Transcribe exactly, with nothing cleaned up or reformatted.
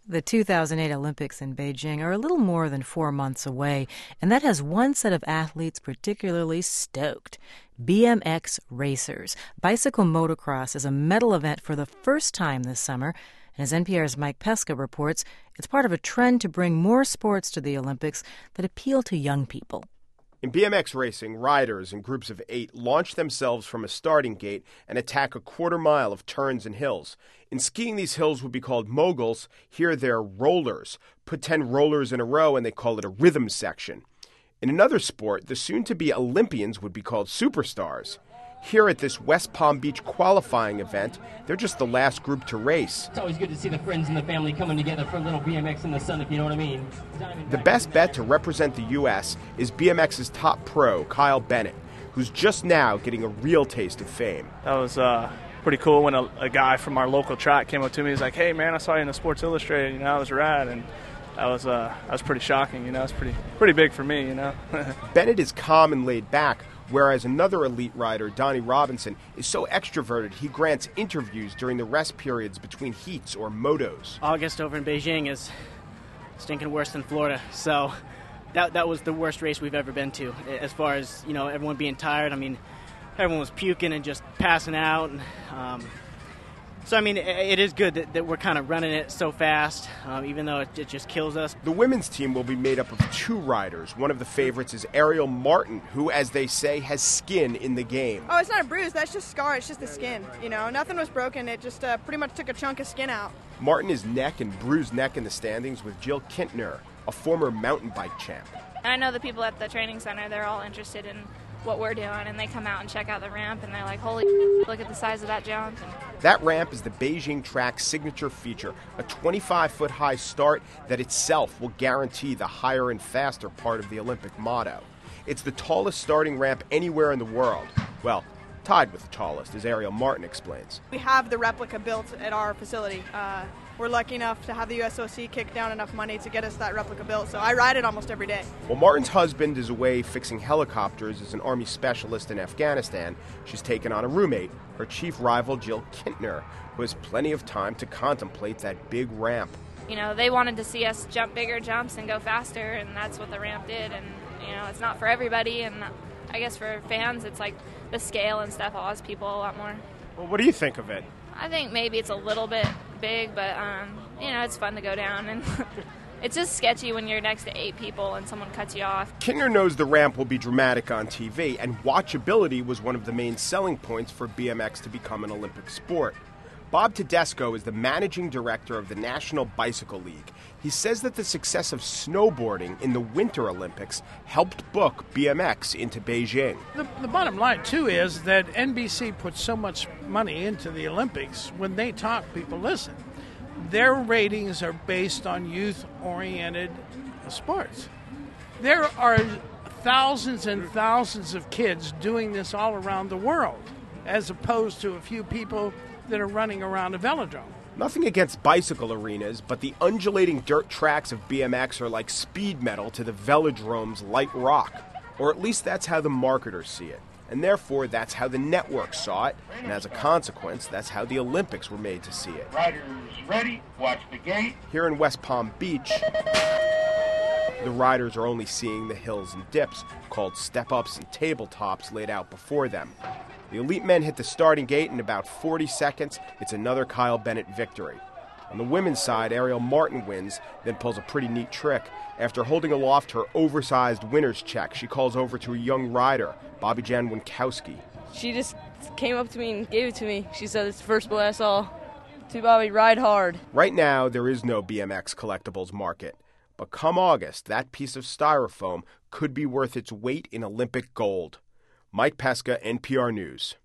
The two thousand eight Olympics in Beijing are a little more than four months away, and that has one set of athletes particularly stoked. B M X racers. Bicycle motocross is a medal event for the first time this summer, and as N P R's Mike Pesca reports, it's part of a trend to bring more sports to the Olympics that appeal to young people. In B M X racing, riders in groups of eight launch themselves from a starting gate and attack a quarter mile of turns and hills. In skiing, these hills would be called moguls. Here they're rollers. Put ten rollers in a row and they call it a rhythm section. In another sport, the soon-to-be Olympians would be called superstars. Here at this West Palm Beach qualifying event, they're just the last group to race. It's always good to see the friends and the family coming together for a little B M X in the sun, if you know what I mean. The best bet to represent the U S is B M X's top pro, Kyle Bennett, who's just now getting a real taste of fame. That was uh, pretty cool when a, a guy from our local track came up to me. He's like, "Hey, man, I saw you in the Sports Illustrated. You know, that was rad." And that was uh, that was pretty shocking. You know, it's pretty pretty big for me. You know. Bennett is calm and laid back, whereas another elite rider, Donnie Robinson, is so extroverted he grants interviews during the rest periods between heats or motos. August over in Beijing is stinking worse than Florida, so that that was the worst race we've ever been to. As far as, you know, everyone being tired, I mean, everyone was puking and just passing out. And, um, so, I mean, it, it is good that, that we're kind of running it so fast, um, even though it, it just kills us. The women's team will be made up of two riders. One of the favorites is Ariel Martin, who, as they say, has skin in the game. Oh, it's not a bruise. That's just scar. It's just the skin. You know, nothing was broken. It just uh, pretty much took a chunk of skin out. Martin is neck and bruised neck in the standings with Jill Kintner, a former mountain bike champ. And I know the people at the training center, they're all interested in what we're doing, and they come out and check out the ramp, and they're like, holy look at the size of that jump. And that ramp is the Beijing track's signature feature, a twenty-five foot high start that itself will guarantee the higher and faster part of the Olympic motto. It's the tallest starting ramp anywhere in the world. Well, tied with the tallest, as Ariel Martin explains. We have the replica built at our facility. Uh, we're lucky enough to have the U S O C kick down enough money to get us that replica built, so I ride it almost every day. While Martin's husband is away fixing helicopters as an Army specialist in Afghanistan, she's taken on a roommate, her chief rival Jill Kintner, who has plenty of time to contemplate that big ramp. You know, they wanted to see us jump bigger jumps and go faster, and that's what the ramp did. And, you know, it's not for everybody, and I guess for fans, it's like the scale and stuff awes people a lot more. Well, what do you think of it? I think maybe it's a little bit big, but, um, you know, it's fun to go down. And it's just sketchy when you're next to eight people and someone cuts you off. Kintner knows the ramp will be dramatic on T V, and watchability was one of the main selling points for B M X to become an Olympic sport. Bob Tedesco is the managing director of the National Bicycle League. He says that the success of snowboarding in the Winter Olympics helped book B M X into Beijing. The, the bottom line, too, is that N B C puts so much money into the Olympics. When they talk, people listen. Their ratings are based on youth-oriented sports. There are thousands and thousands of kids doing this all around the world, as opposed to a few people that are running around a velodrome. Nothing against bicycle arenas, but the undulating dirt tracks of B M X are like speed metal to the velodrome's light rock. Or at least that's how the marketers see it. And therefore, that's how the networks saw it. And as a consequence, that's how the Olympics were made to see it. Riders ready, watch the gate. Here in West Palm Beach, the riders are only seeing the hills and dips, called step-ups and tabletops laid out before them. The elite men hit the starting gate in about forty seconds. It's another Kyle Bennett victory. On the women's side, Ariel Martin wins, then pulls a pretty neat trick. After holding aloft her oversized winner's check, she calls over to a young rider, Bobby Jan Winkowski. She just came up to me and gave it to me. She said, "It's the first boy I saw. To Bobby, ride hard." Right now, there is no B M X collectibles market. But come August, that piece of styrofoam could be worth its weight in Olympic gold. Mike Pesca, N P R News.